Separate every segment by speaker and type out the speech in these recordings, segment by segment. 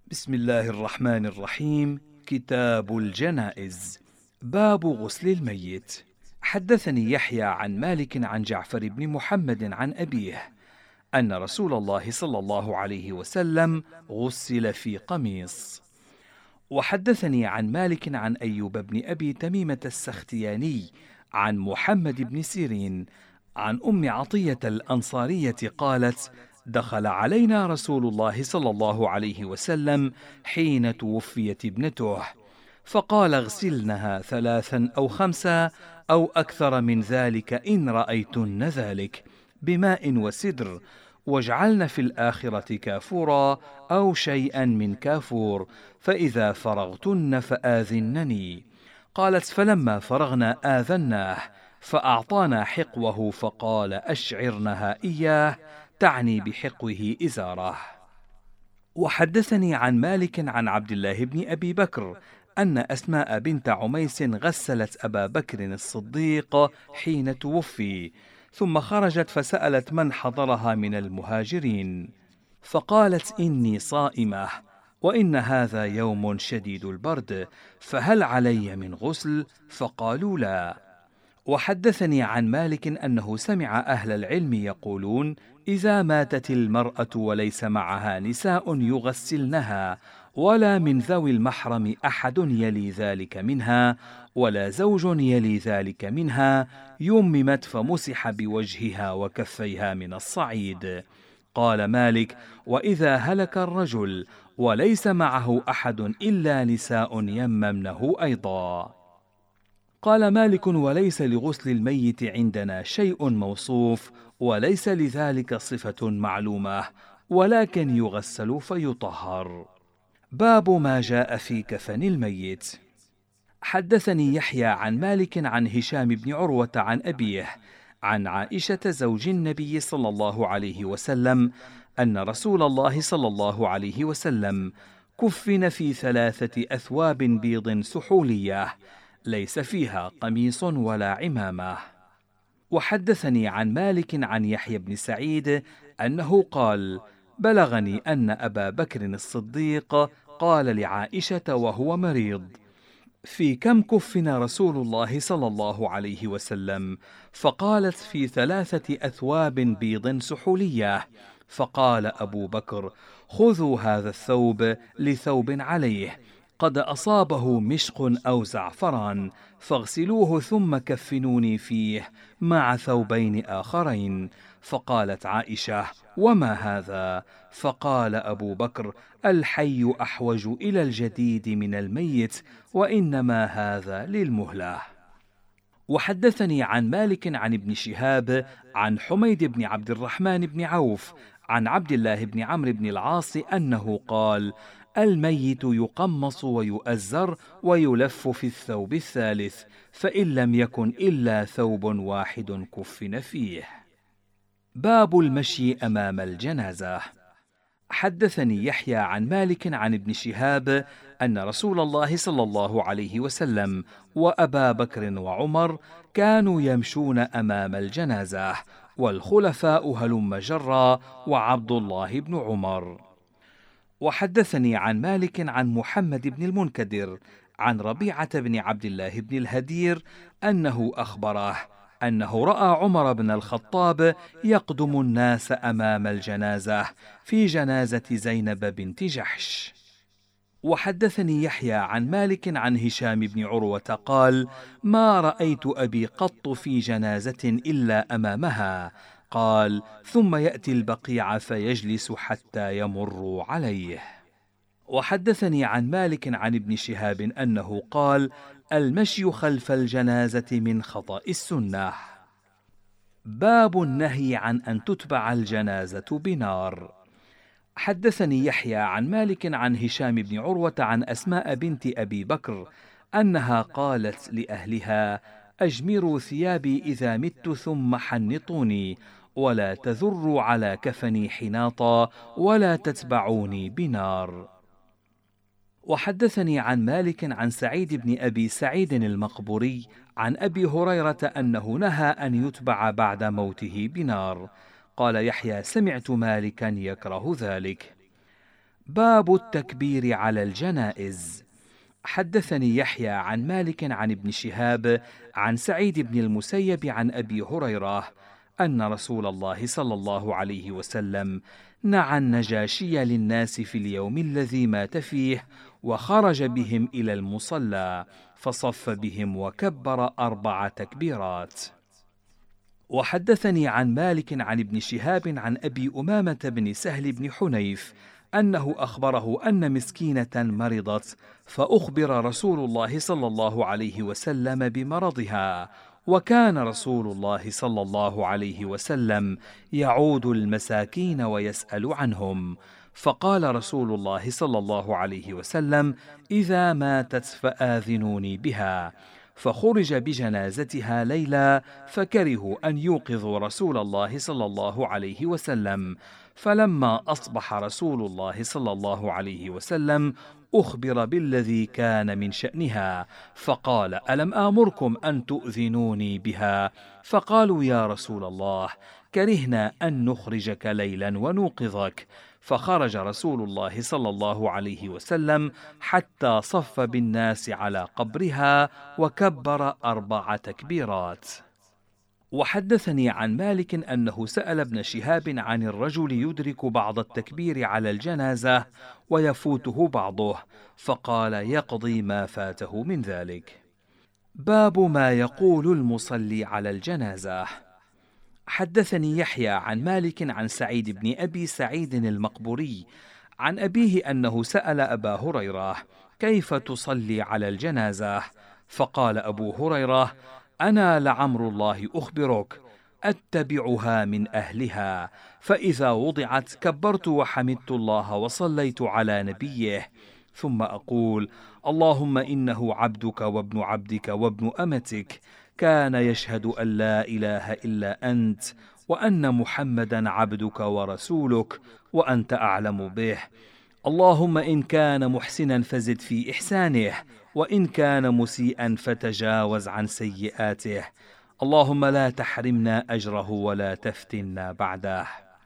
Speaker 1: بسم الله الرحمن الرحيم. كتاب الجنائز. باب غسل الميت. حدثني يحيى عن مالك عن جعفر بن محمد عن أبيه أن رسول الله صلى الله عليه وسلم غسل في قميص. وحدثني عن مالك عن أيوب بن أبي تميمة السختياني عن محمد بن سيرين عن أم عطية الأنصارية قالت: دخل علينا رسول الله صلى الله عليه وسلم حين توفيت ابنته، فقال: اغسلنها 3 أو 5 أو أكثر من ذلك إن رأيتن ذلك بماء وسدر، واجعلن في الآخرة كافورا أو شيئا من كافور، فإذا فرغتن فآذنني. قالت: فلما فرغنا آذناه، فأعطانا حقوه فقال: أشعرنها إياه، تعني بحقوه إزاره. وحدثني عن مالك عن عبد الله بن أبي بكر أن أسماء بنت عميس غسلت أبا بكر الصديق حين توفي، ثم خرجت فسألت من حضرها من المهاجرين، فقالت: إني صائمة، وإن هذا يوم شديد البرد، فهل علي من غسل؟ فقالوا: لا. وحدثني عن مالك أنه سمع أهل العلم يقولون: إذا ماتت المرأة وليس معها نساء يغسلنها، ولا من ذوي المحرم أحد يلي ذلك منها، ولا زوج يلي ذلك منها، يممت فمسح بوجهها وكفيها من الصعيد. قال مالك: وإذا هلك الرجل وليس معه أحد إلا نساء يممنه أيضا. قال مالك: وليس لغسل الميت عندنا شيء موصوف، وليس لذلك صفة معلومة، ولكن يغسل فيطهر. باب ما جاء في كفن الميت. حدثني يحيى عن مالك عن هشام بن عروة عن أبيه عن عائشة زوج النبي صلى الله عليه وسلم أن رسول الله صلى الله عليه وسلم كفن في 3 أثواب بيض سحولية، ليس فيها قميص ولا عمامة. وحدثني عن مالك عن يحيى بن سعيد أنه قال: بلغني أن أبا بكر الصديق قال لعائشة وهو مريض: في كم كفن رسول الله صلى الله عليه وسلم؟ فقالت: في 3 أثواب بيض سحولية. فقال أبو بكر: خذوا هذا الثوب لثوب عليه قد أصابه مشق أو زعفران، فاغسلوه ثم كفنوني فيه مع ثوبين آخرين. فقالت عائشة: وما هذا؟ فقال أبو بكر: الحي أحوج إلى الجديد من الميت، وإنما هذا للمهلة. وحدثني عن مالك عن ابن شهاب عن حميد بن عبد الرحمن بن عوف عن عبد الله بن عمرو بن العاص أنه قال: الميت يقمص ويؤزر ويلف في الثوب الثالث، فإن لم يكن إلا ثوب واحد كفن فيه. باب المشي أمام الجنازة. حدثني يحيى عن مالك عن ابن شهاب أن رسول الله صلى الله عليه وسلم وأبا بكر وعمر كانوا يمشون أمام الجنازة، والخلفاء هلم جرا وعبد الله بن عمر. وحدثني عن مالك عن محمد بن المنكدر عن ربيعة بن عبد الله بن الهدير أنه أخبره أنه رأى عمر بن الخطاب يقدم الناس أمام الجنازة في جنازة زينب بنت جحش. وحدثني يحيى عن مالك عن هشام بن عروة قال: ما رأيت أبي قط في جنازة إلا أمامها. قال: ثم يأتي البقيع فيجلس حتى يمروا عليه. وحدثني عن مالك عن ابن شهاب أنه قال: المشي خلف الجنازة من خطأ السنة. باب النهي عن أن تتبع الجنازة بنار. حدثني يحيى عن مالك عن هشام بن عروة عن أسماء بنت أبي بكر أنها قالت لأهلها: أجمروا ثيابي إذا مت ثم حنطوني، ولا تذروا على كفني حناطا، ولا تتبعوني بنار. وحدثني عن مالك عن سعيد بن أبي سعيد المقبوري عن أبي هريرة أنه نهى أن يتبع بعد موته بنار. قال يحيى: سمعت مالكا يكره ذلك. باب التكبير على الجنائز. حدثني يحيى عن مالك عن ابن شهاب عن سعيد بن المسيب عن أبي هريرة أن رسول الله صلى الله عليه وسلم نعى النجاشي للناس في اليوم الذي مات فيه، وخرج بهم إلى المصلى فصف بهم وكبر 4 تكبيرات. وحدثني عن مالك عن ابن شهاب عن أبي أمامة بن سهل بن حنيف أنه أخبره أن مسكينة مرضت، فأخبر رسول الله صلى الله عليه وسلم بمرضها، وكان رسول الله صلى الله عليه وسلم يعود المساكين ويسأل عنهم، فقال رسول الله صلى الله عليه وسلم: إذا ماتت فآذنوني بها. فخرج بجنازتها ليلا، فكرهوا أن يوقظوا رسول الله صلى الله عليه وسلم، فلما أصبح رسول الله صلى الله عليه وسلم أخبر بالذي كان من شأنها، فقال: ألم آمركم أن تؤذنوني بها؟ فقالوا: يا رسول الله، كرهنا أن نخرجك ليلا ونوقظك. فخرج رسول الله صلى الله عليه وسلم حتى صف بالناس على قبرها وكبر 4 تكبيرات. وحدثني عن مالك أنه سأل ابن شهاب عن الرجل يدرك بعض التكبير على الجنازة ويفوته بعضه، فقال: يقضي ما فاته من ذلك. باب ما يقول المصلي على الجنازة. حدثني يحيى عن مالك عن سعيد بن أبي سعيد المقبوري عن أبيه أنه سأل أبا هريرة: كيف تصلي على الجنازة؟ فقال أبو هريرة: أنا لعمر الله أخبرك، أتبعها من أهلها، فإذا وضعت كبرت وحمدت الله وصليت على نبيه، ثم أقول: اللهم إنه عبدك وابن عبدك وابن أمتك، كان يشهد أن لا إله إلا أنت، وأن محمدا عبدك ورسولك، وأنت أعلم به. اللهم إن كان محسنا فزد في إحسانه، وإن كان مسيئا فتجاوز عن سيئاته، اللهم لا تحرمنا أجره ولا تفتنا بعده.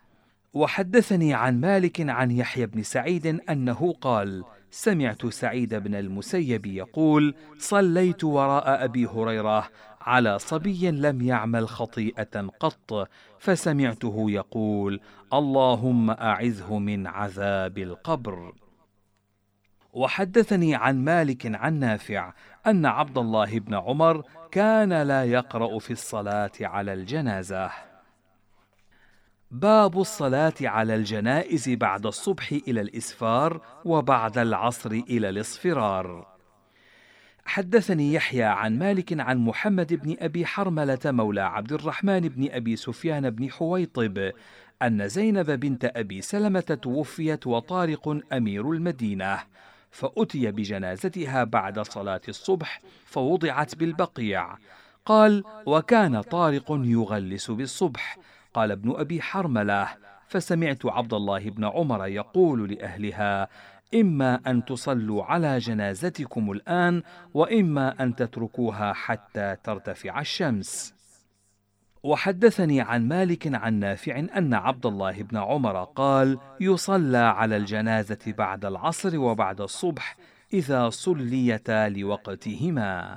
Speaker 1: وحدثني عن مالك عن يحيى بن سعيد أنه قال: سمعت سعيد بن المسيب يقول: صليت وراء أبي هريرة على صبي لم يعمل خطيئة قط، فسمعته يقول: اللهم أعذه من عذاب القبر. وحدثني عن مالك عن نافع أن عبد الله بن عمر كان لا يقرأ في الصلاة على الجنازة. باب الصلاة على الجنائز بعد الصبح إلى الإسفار، وبعد العصر إلى الاصفرار. حدثني يحيى عن مالك عن محمد بن أبي حرملة مولى عبد الرحمن بن أبي سفيان بن حويطب أن زينب بنت أبي سلمة توفيت وطارق أمير المدينة، فأتي بجنازتها بعد صلاة الصبح فوضعت بالبقيع. قال: وكان طارق يغلس بالصبح. قال ابن أبي حرملة: فسمعت عبد الله بن عمر يقول لأهلها: إما أن تصلوا على جنازتكم الآن، وإما أن تتركوها حتى ترتفع الشمس. وحدثني عن مالك عن نافع أن عبد الله بن عمر قال: يصلى على الجنازة بعد العصر وبعد الصبح إذا صليتا لوقتهما.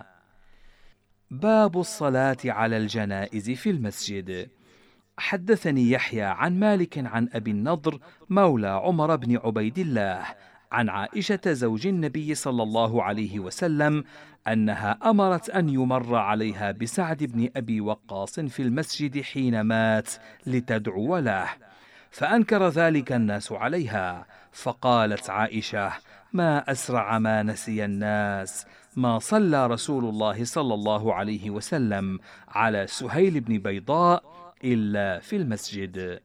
Speaker 1: باب الصلاة على الجنائز في المسجد. حدثني يحيى عن مالك عن أبي النضر مولى عمر بن عبيد الله عن عائشة زوج النبي صلى الله عليه وسلم أنها أمرت أن يمر عليها بسعد بن أبي وقاص في المسجد حين مات لتدعو له، فأنكر ذلك الناس عليها، فقالت عائشة: ما أسرع ما نسي الناس، ما صلى رسول الله صلى الله عليه وسلم على سهيل بن بيضاء إلا في المسجد.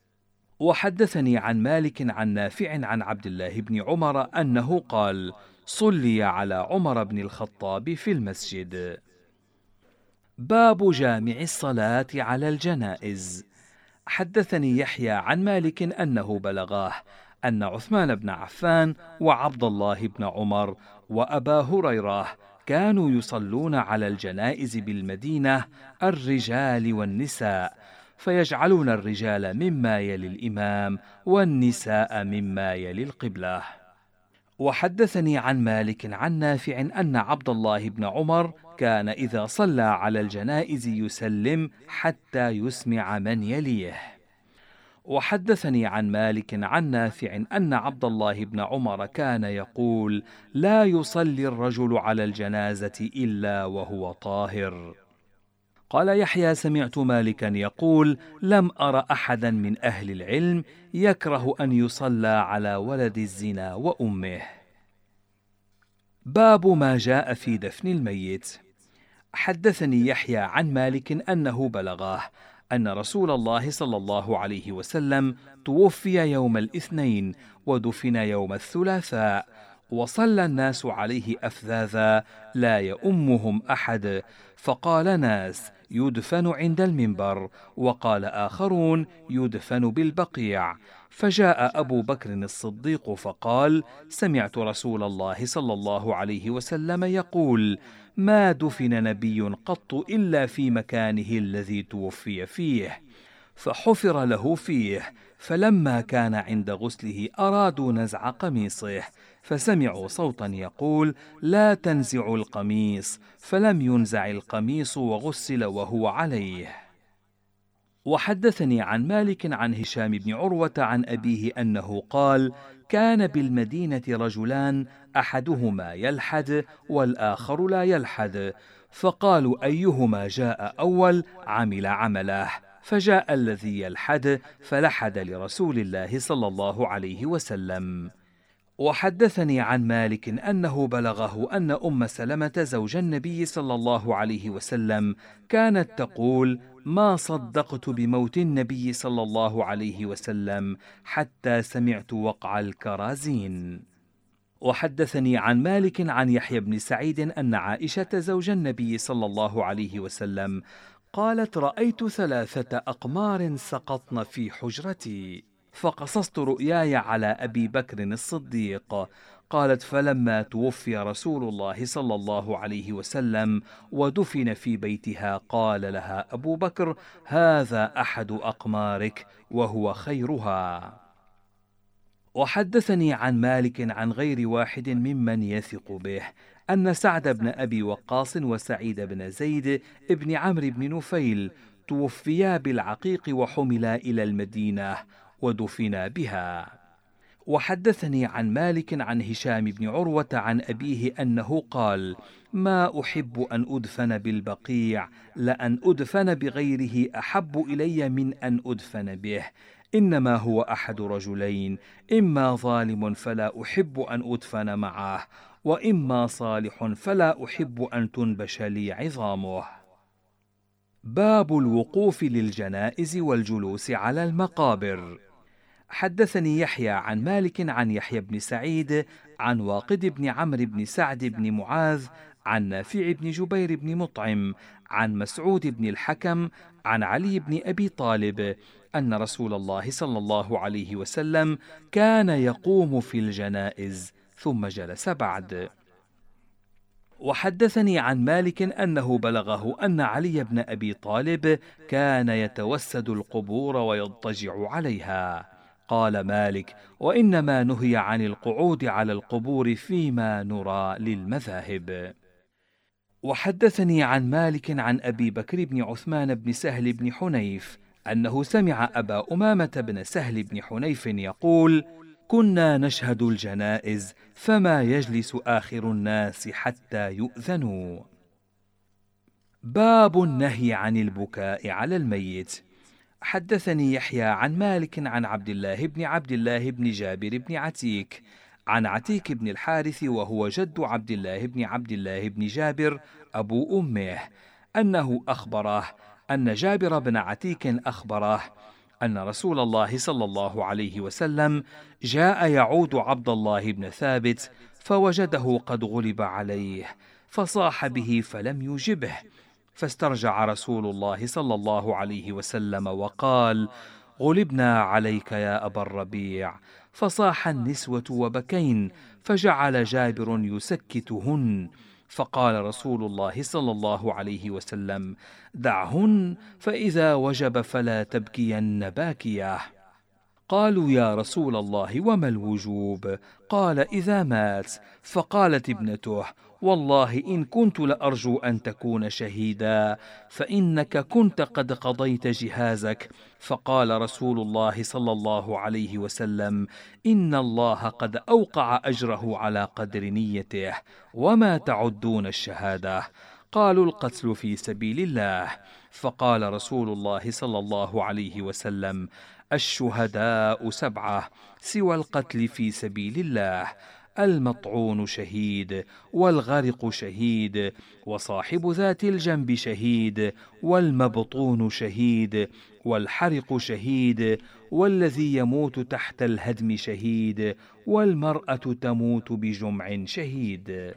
Speaker 1: وحدثني عن مالك عن نافع عن عبد الله بن عمر أنه قال: صلي على عمر بن الخطاب في المسجد. باب جامع الصلاة على الجنائز. حدثني يحيى عن مالك أنه بلغاه أن عثمان بن عفان وعبد الله بن عمر وأبا هريرة كانوا يصلون على الجنائز بالمدينة الرجال والنساء، فيجعلون الرجال مما يلي الإمام والنساء مما يلي القبلة. وحدثني عن مالك عن نافع أن عبد الله بن عمر كان إذا صلى على الجنائز يسلم حتى يسمع من يليه. وحدثني عن مالك عن نافع أن عبد الله بن عمر كان يقول: لا يصلي الرجل على الجنازة إلا وهو طاهر. قال يحيى: سمعت مالكا يقول: لم أر أحدا من أهل العلم يكره أن يصلى على ولد الزنا وأمه. باب ما جاء في دفن الميت. حدثني يحيى عن مالك أنه بلغه أن رسول الله صلى الله عليه وسلم توفي يوم الاثنين ودفن يوم الثلاثاء، وصلى الناس عليه أفذاذا لا يؤمهم أحد، فقال ناس: يدفن عند المنبر، وقال آخرون: يدفن بالبقيع. فجاء أبو بكر الصديق فقال: سمعت رسول الله صلى الله عليه وسلم يقول: ما دفن نبي قط إلا في مكانه الذي توفي فيه. فحفر له فيه، فلما كان عند غسله أرادوا نزع قميصه، فسمعوا صوتا يقول: لا تنزعوا القميص، فلم ينزع القميص وغسل وهو عليه. وحدثني عن مالك عن هشام بن عروة عن أبيه أنه قال: كان بالمدينة رجلان أحدهما يلحد والآخر لا يلحد، فقالوا أيهما جاء أول عمل عمله، فجاء الذي يلحد فلحد لرسول الله صلى الله عليه وسلم. وحدثني عن مالك أنه بلغه أن أم سلمة زوج النبي صلى الله عليه وسلم كانت تقول: ما صدقت بموت النبي صلى الله عليه وسلم حتى سمعت وقع الكرازين. وحدثني عن مالك عن يحيى بن سعيد أن عائشة زوج النبي صلى الله عليه وسلم قالت: رأيت 3 أقمار سقطن في حجرتي، فقصصت رؤياي على أبي بكر الصديق. قالت: فلما توفي رسول الله صلى الله عليه وسلم ودفن في بيتها قال لها أبو بكر: هذا أحد أقمارك وهو خيرها. وحدثني عن مالك عن غير واحد ممن يثق به أن سعد بن أبي وقاص وسعيد بن زيد ابن عمرو بن نفيل توفيا بالعقيق وحملا إلى المدينة ودفنا بها. وحدثني عن مالك عن هشام بن عروة عن أبيه أنه قال: ما أحب أن أدفن بالبقيع، لأن أدفن بغيره أحب إلي من أن أدفن به، إنما هو أحد رجلين: إما ظالم فلا أحب أن أدفن معه، وإما صالح فلا أحب أن تنبش لي عظامه. باب الوقوف للجنائز والجلوس على المقابر. حدثني يحيى عن مالك عن يحيى بن سعيد عن واقد بن عمرو بن سعد بن معاذ عن نافع بن جبير بن مطعم عن مسعود بن الحكم عن علي بن أبي طالب أن رسول الله صلى الله عليه وسلم كان يقوم في الجنائز ثم جلس بعد. وحدثني عن مالك أنه بلغه أن علي بن أبي طالب كان يتوسد القبور ويضطجع عليها. قال مالك: وإنما نهي عن القعود على القبور فيما نرى للمذاهب. وحدثني عن مالك عن أبي بكر بن عثمان بن سهل بن حنيف أنه سمع أبا أمامة بن سهل بن حنيف يقول: كنا نشهد الجنائز فما يجلس آخر الناس حتى يؤذنوا. باب النهي عن البكاء على الميت. حدثني يحيى عن مالك عن عبد الله بن جابر بن عتيك عن عتيك بن الحارث وهو جد عبد الله بن جابر أبو أمه أنه أخبره أن جابر بن عتيك أخبره أن رسول الله صلى الله عليه وسلم جاء يعود عبد الله بن ثابت فوجده قد غلب عليه فصاح به فلم يجبه، فاسترجع رسول الله صلى الله عليه وسلم وقال: غلبنا عليك يا أبا الربيع. فصاح النسوة وبكين، فجعل جابر يسكتهن، فقال رسول الله صلى الله عليه وسلم: دعهن، فإذا وجب فلا تبكين باكية. قالوا: يا رسول الله، وما الوجوب؟ قال: إذا مات. فقالت ابنته: والله إن كنت لأرجو أن تكون شهيدا، فإنك كنت قد قضيت جهازك. فقال رسول الله صلى الله عليه وسلم: إن الله قد أوقع أجره على قدر نيته. وما تعدون الشهادة؟ قالوا: القتل في سبيل الله. فقال رسول الله صلى الله عليه وسلم: الشهداء 7 سوى القتل في سبيل الله: المطعون شهيد، والغرق شهيد، وصاحب ذات الجنب شهيد، والمبطون شهيد، والحرق شهيد، والذي يموت تحت الهدم شهيد، والمرأة تموت بجمع شهيد.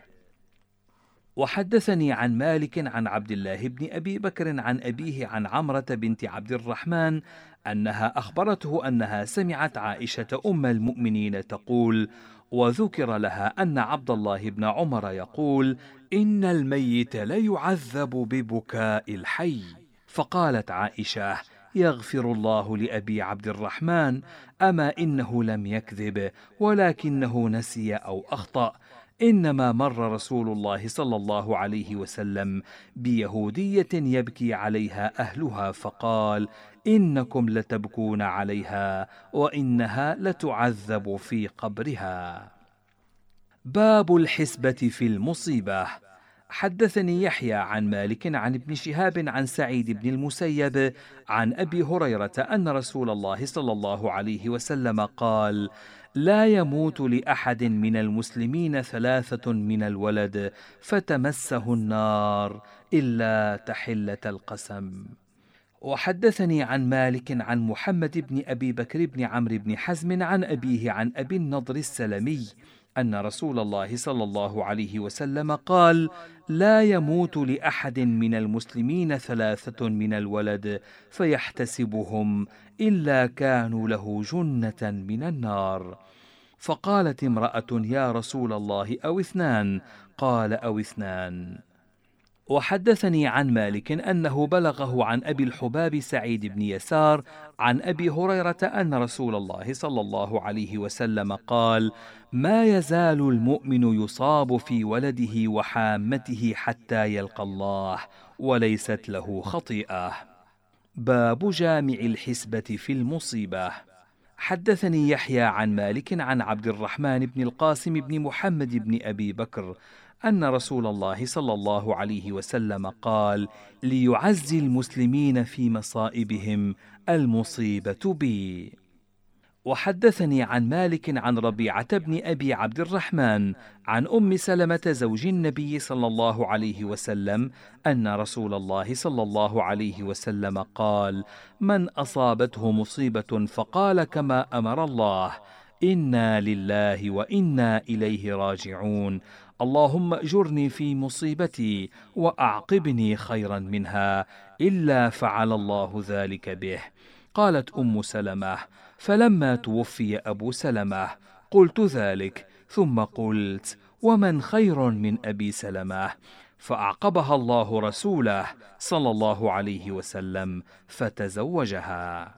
Speaker 1: وحدثني عن مالك عن عبد الله بن أبي بكر عن أبيه عن عمرة بنت عبد الرحمن أنها أخبرته أنها سمعت عائشة أم المؤمنين تقول: وذكر لها أن عبد الله بن عمر يقول: إن الميت ليعذب ببكاء الحي. فقالت عائشة: يغفر الله لأبي عبد الرحمن، أما إنه لم يكذب، ولكنه نسي أو أخطأ. إنما مر رسول الله صلى الله عليه وسلم بيهودية يبكي عليها أهلها، فقال: إنكم لتبكون عليها، وإنها لتعذب في قبرها. باب الحسبة في المصيبة. حدثني يحيى عن مالك عن ابن شهاب عن سعيد بن المسيب عن أبي هريرة أن رسول الله صلى الله عليه وسلم قال: لا يموت لأحد من المسلمين 3 من الولد فتمسه النار إلا تحلة القسم. وحدثني عن مالك عن محمد بن أبي بكر بن عمرو بن حزم عن أبيه عن أبي النضر السلمي أن رسول الله صلى الله عليه وسلم قال: لا يموت لأحد من المسلمين 3 من الولد فيحتسبهم إلا كانوا له جنة من النار. فقالت امرأة: يا رسول الله، أو 2؟ قال: أو 2. وحدثني عن مالك أنه بلغه عن أبي الحباب سعيد بن يسار عن أبي هريرة أن رسول الله صلى الله عليه وسلم قال: ما يزال المؤمن يصاب في ولده وحامته حتى يلقى الله، وليست له خطيئة. باب جامع الحسبة في المصيبة. حدثني يحيى عن مالك عن عبد الرحمن بن القاسم بن محمد بن أبي بكر أن رسول الله صلى الله عليه وسلم قال: ليعزي المسلمين في مصائبهم المصيبة بي. وحدثني عن مالك عن ربيعة بن أبي عبد الرحمن عن أم سلمة زوج النبي صلى الله عليه وسلم أن رسول الله صلى الله عليه وسلم قال: من أصابته مصيبة فقال كما أمر الله: إنا لله وإنا إليه راجعون، اللهم أجرني في مصيبتي وأعقبني خيرا منها، إلا فعل الله ذلك به. قالت أم سلمة: فلما توفي أبو سلمة قلت ذلك، ثم قلت: ومن خير من أبي سلمة؟ فأعقبها الله رسوله صلى الله عليه وسلم فتزوجها.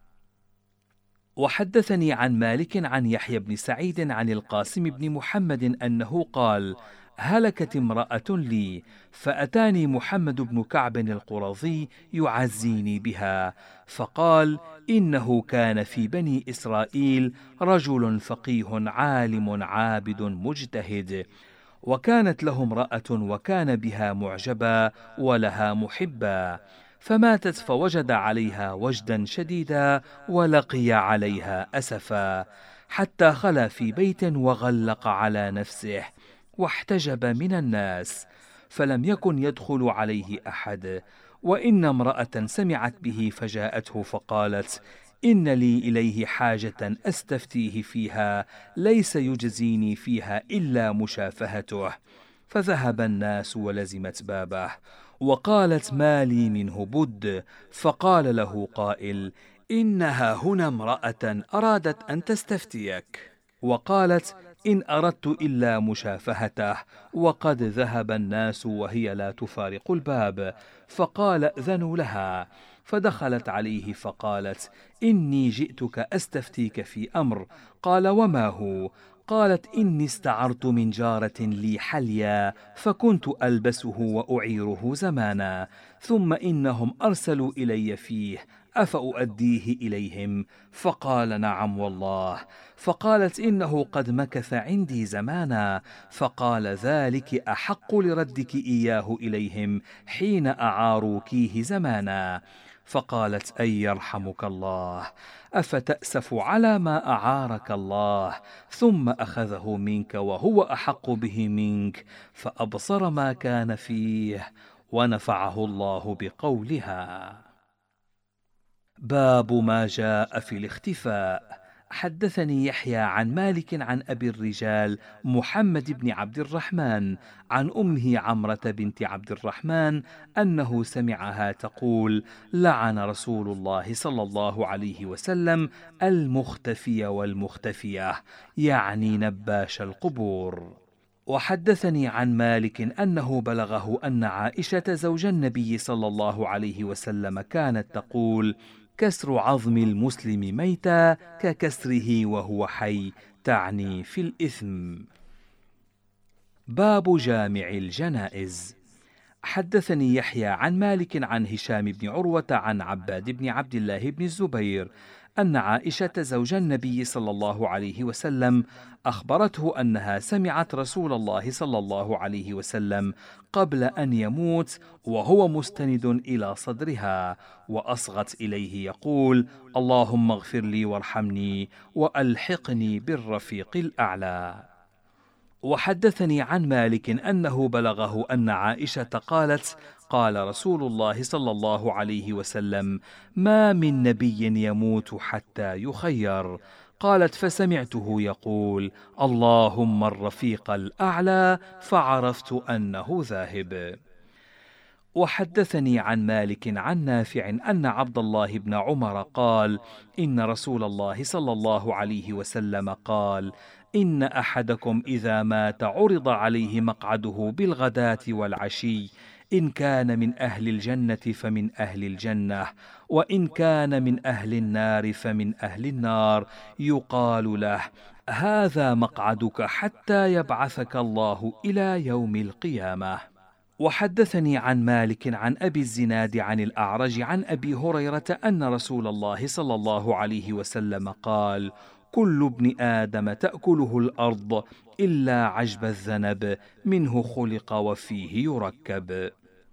Speaker 1: وحدثني عن مالك عن يحيى بن سعيد عن القاسم بن محمد أنه قال: هلكت امرأة لي، فأتاني محمد بن كعب القرظي يعزيني بها، فقال: إنه كان في بني إسرائيل رجل فقيه عالم عابد مجتهد، وكانت له امرأة وكان بها معجبا ولها محبا، فماتت فوجد عليها وجدا شديدا ولقي عليها أسفا، حتى خلا في بيت وغلق على نفسه واحتجب من الناس، فلم يكن يدخل عليه أحد. وإن امرأة سمعت به فجاءته فقالت: إن لي إليه حاجة أستفتيه فيها، ليس يجزيني فيها إلا مشافهته. فذهب الناس ولزمت بابه، وقالت: ما لي منه بد. فقال له قائل: إنها هنا امرأة أرادت أن تستفتيك. وقالت: إن أردت إلا مشافهته، وقد ذهب الناس وهي لا تفارق الباب. فقال ائذنوا لها. فدخلت عليه فقالت: إني جئتك أستفتيك في أمر. قال: وما هو؟ قالت: إني استعرت من جارة لي حليا، فكنت ألبسه وأعيره زمانا، ثم إنهم أرسلوا إلي فيه، أفأؤديه إليهم؟ فقال: نعم والله. فقالت: إنه قد مكث عندي زمانا. فقال: ذلك أحق لردك إياه إليهم حين أعاروكيه زمانا. فقالت: أي يرحمك الله، أفتأسف على ما أعارك الله، ثم أخذه منك وهو أحق به منك، فأبصر ما كان فيه، ونفعه الله بقولها. باب ما جاء في الاختفاء. حدثني يحيى عن مالك عن أبي الرجال محمد بن عبد الرحمن عن أمه عمرة بنت عبد الرحمن أنه سمعها تقول: لعن رسول الله صلى الله عليه وسلم المختفي والمختفية، يعني نباش القبور. وحدثني عن مالك أنه بلغه أن عائشة زوج النبي صلى الله عليه وسلم كانت تقول: كسر عظم المسلم ميتا ككسره وهو حي، تعني في الإثم. باب جامع الجنائز. حدثني يحيى عن مالك عن هشام بن عروة عن عباد بن عبد الله بن الزبير أن عائشة زوج النبي صلى الله عليه وسلم أخبرته أنها سمعت رسول الله صلى الله عليه وسلم قبل أن يموت وهو مستند إلى صدرها، وأصغت إليه يقول: اللهم اغفر لي وارحمني وألحقني بالرفيق الأعلى. وحدثني عن مالك أنه بلغه أن عائشة قالت: قال رسول الله صلى الله عليه وسلم: ما من نبي يموت حتى يخير. قالت: فسمعته يقول: اللهم الرفيق الأعلى، فعرفت أنه ذاهب. وحدثني عن مالك عن نافع أن عبد الله بن عمر قال: إن رسول الله صلى الله عليه وسلم قال: إن أحدكم إذا مات عرض عليه مقعده بالغداة والعشي، إن كان من أهل الجنة فمن أهل الجنة، وإن كان من أهل النار فمن أهل النار، يقال له: هذا مقعدك حتى يبعثك الله إلى يوم القيامة. وحدثني عن مالك عن أبي الزناد عن الأعرج عن أبي هريرة أن رسول الله صلى الله عليه وسلم قال: كل ابن آدم تأكله الأرض إلا عجب الذنب، منه خلق وفيه يركب.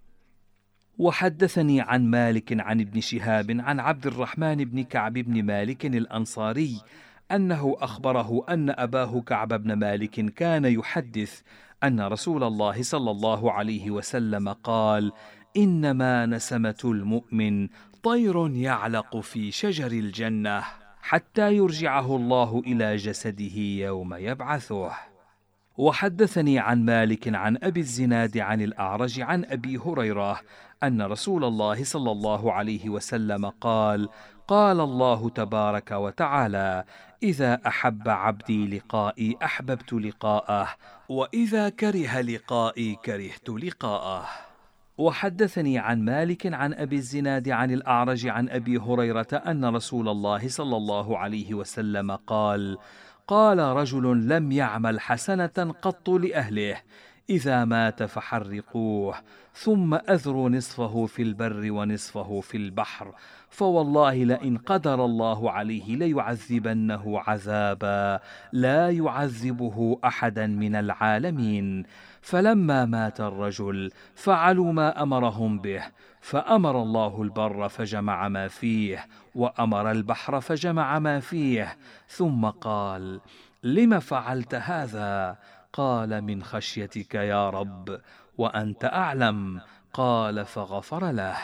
Speaker 1: وحدثني عن مالك عن ابن شهاب عن عبد الرحمن بن كعب بن مالك الأنصاري أنه أخبره أن أباه كعب بن مالك كان يحدث أن رسول الله صلى الله عليه وسلم قال: إنما نسمة المؤمن طير يعلق في شجر الجنة حتى يرجعه الله إلى جسده يوم يبعثه. وحدثني عن مالك عن أبي الزناد عن الأعرج عن أبي هريرة أن رسول الله صلى الله عليه وسلم قال: قال الله تبارك وتعالى: إذا أحب عبدي لقائي أحببت لقاءه، وإذا كره لقائي كرهت لقاءه. وحدثني عن مالك عن أبي الزناد عن الأعرج عن أبي هريرة أن رسول الله صلى الله عليه وسلم قال: قال رجل لم يعمل حسنة قط لأهله: إذا مات فحرقوه، ثم أذروا نصفه في البر ونصفه في البحر، فوالله لئن قدر الله عليه ليعذبنه عذابا لا يعذبه أحدا من العالمين. فلما مات الرجل فعلوا ما أمرهم به، فأمر الله البر فجمع ما فيه، وأمر البحر فجمع ما فيه، ثم قال: لم فعلت هذا؟ قال: من خشيتك يا رب، وأنت أعلم. قال: فغفر له.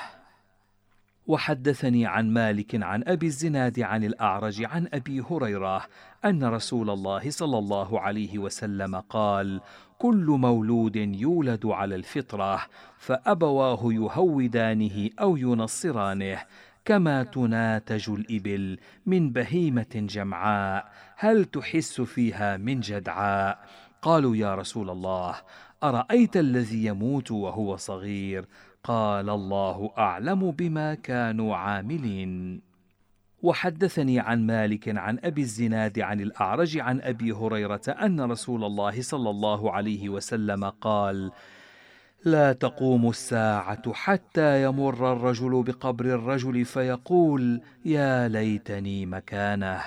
Speaker 1: وحدثني عن مالك عن أبي الزناد عن الأعرج عن أبي هريرة أن رسول الله صلى الله عليه وسلم قال: كل مولود يولد على الفطرة، فأبواه يهودانه أو ينصرانه، كما تناتج الإبل من بهيمة جمعاء، هل تحس فيها من جدعاء؟ قالوا يا رسول الله، أرأيت الذي يموت وهو صغير؟ قال الله أعلم بما كانوا عاملين. وحدثني عن مالك عن أبي الزناد عن الأعرج عن أبي هريرة أن رسول الله صلى الله عليه وسلم قال: لا تقوم الساعة حتى يمر الرجل بقبر الرجل فيقول: يا ليتني مكانه.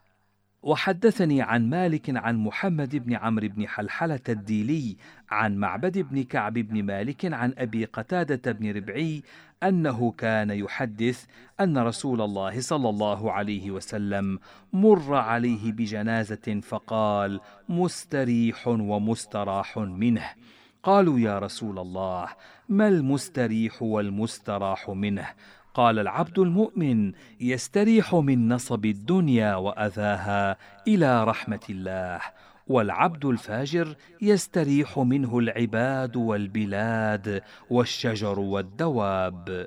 Speaker 1: وحدثني عن مالك عن محمد بن عمرو بن حلحلة الديلي عن معبد بن كعب بن مالك عن أبي قتادة بن ربعي أنه كان يحدث أن رسول الله صلى الله عليه وسلم مر عليه بجنازة فقال: مستريح ومستراح منه. قالوا يا رسول الله، ما المستريح والمستراح منه؟ قال: العبد المؤمن يستريح من نصب الدنيا وأذاها إلى رحمة الله، والعبد الفاجر يستريح منه العباد والبلاد والشجر والدواب.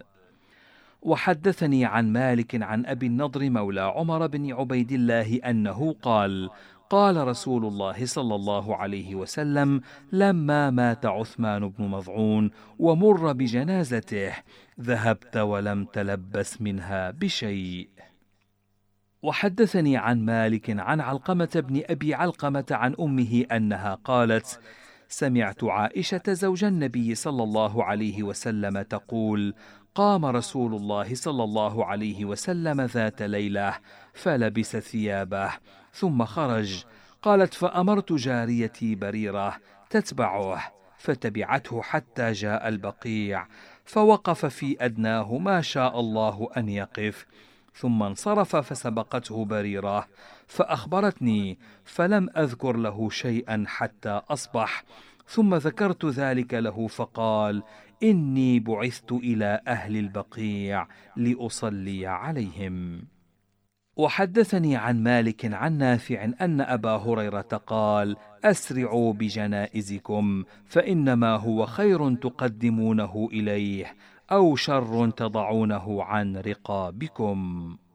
Speaker 1: وحدثني عن مالك عن أبي النضر مولى عمر بن عبيد الله أنه قال: قال رسول الله صلى الله عليه وسلم لما مات عثمان بن مظعون ومر بجنازته: ذهبت ولم تلبس منها بشيء. وحدثني عن مالك عن علقمة بن أبي علقمة عن أمه أنها قالت: سمعت عائشة زوج النبي صلى الله عليه وسلم تقول: قام رسول الله صلى الله عليه وسلم ذات ليلة فلبس ثيابه ثم خرج. قالت: فأمرت جاريتي بريرة تتبعه فتبعته حتى جاء البقيع، فوقف في أدناه ما شاء الله أن يقف، ثم انصرف فسبقته بريرة فأخبرتني، فلم أذكر له شيئا حتى أصبح، ثم ذكرت ذلك له فقال: إني بعثت إلى أهل البقيع لأصلي عليهم. وحدثني عن مالك عن نافع أن أبا هريرة قال: أسرعوا بجنائزكم فإنما هو خير تقدمونه إليه أو شر تضعونه عن رقابكم.